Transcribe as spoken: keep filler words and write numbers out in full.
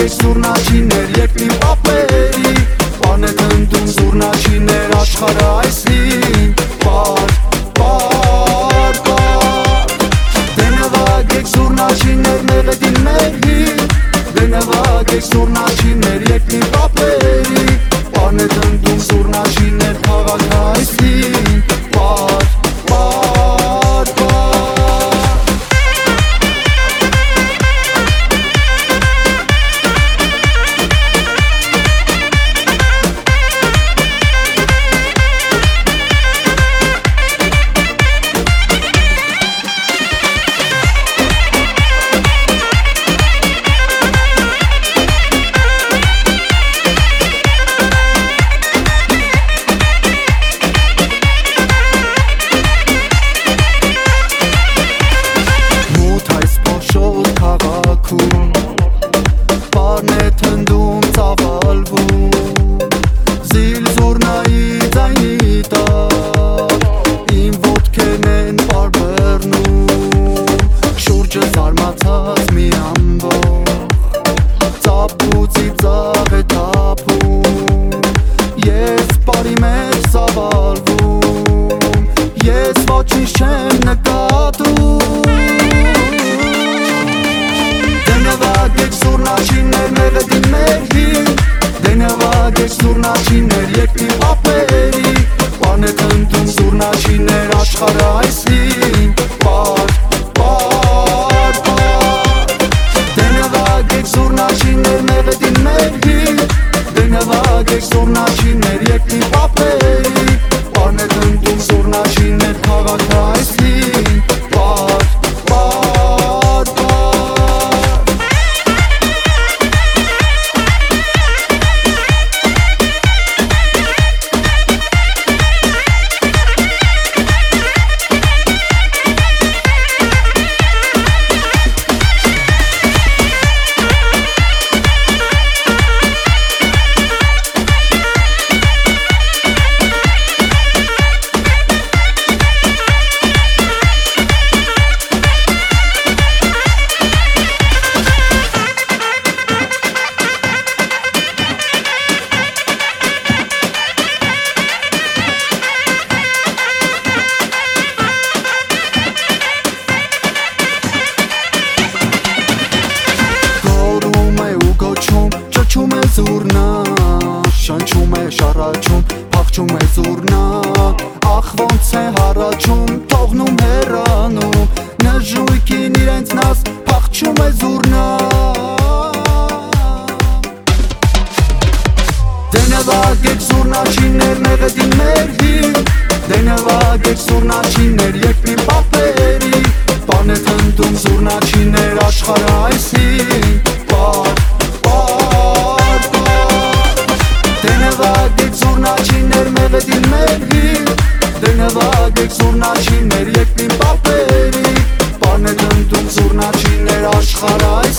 նվագեք զուռնաչիներ եկնին պապերի Պարն է թնդում զուռնաչիներ աշխարհը այսին Պար, պար, պար Դե նվագեք զուռնաչիներ մեղեդին մեղին Դե նվագեք զուռնաչիներ եկնին պապերի Պարն է թնդում զուռնաչիներ քաղաքը այսին Պար, պար, պար Պարն է թնդում ծավալվում Զիլ զուռնայի ձայնի տակ Իմ ոտքերն են պարբերնում Շուրջը զարմացած մի ամբող Ծափուցի ծաղ է թափում Ես պարի մեջ ծավալվում Ես ոչինչ չեմ նկատում Նվագեք զուռնաչիներ մեղեդին մեղին Դե նվագեք զուռնաչիներ եկնին պապերի Պարն է թնդում զուռնաչիներ աշխարհը այսին Պար, պար, պար Դե նվագեք զուռնաչիներ մեղեդին մեղին Դե նվագեք զուռնաչիներ եկնին պապերի Պարն է թնդում զուռնաչիներ քաղաքը այսին Պար, պար, պար Շնչում է զուռնա, շնչում է շառաչում, փախչում է զուռնա Ախ ոնց է հառաչում, թողնում հեռանում Նժույքին իրենց նաս, փախչում է զուռնա Դե նվագեք զուռնաչիներ մեղեդին մեղին Դե նվագեք զուռնաչիներ եկնին պապերի Պարն է թնդում զուռնաչիներ աշխարհը այսին Պար, պար, պար Դե նվագեք զուռնաչիներ մեղեդին մեղին Դե նվագեք զուռնաչիներ եկնին պապերի Պարն է թնդում զուռնաչիներ աշխարհը